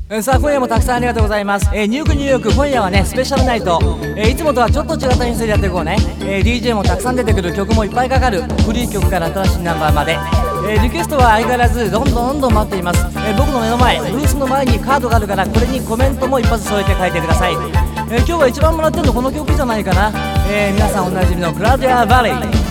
さあ今夜もたくさんありがとうございます。ニューヨーク今夜はねスペシャルナイト、いつもとはちょっと違った編成でやっていこうね。DJ もたくさん出てくる、曲もいっぱいかかる、古い曲から新しいナンバーまで、リクエストは相変わらずどんどん待っています。僕の目の前、ブースの前にカードがあるから、これにコメントも一発添えて書いてください。今日は一番もらってるのこの曲じゃないかな。皆さんおなじみのクラウディア・バレー。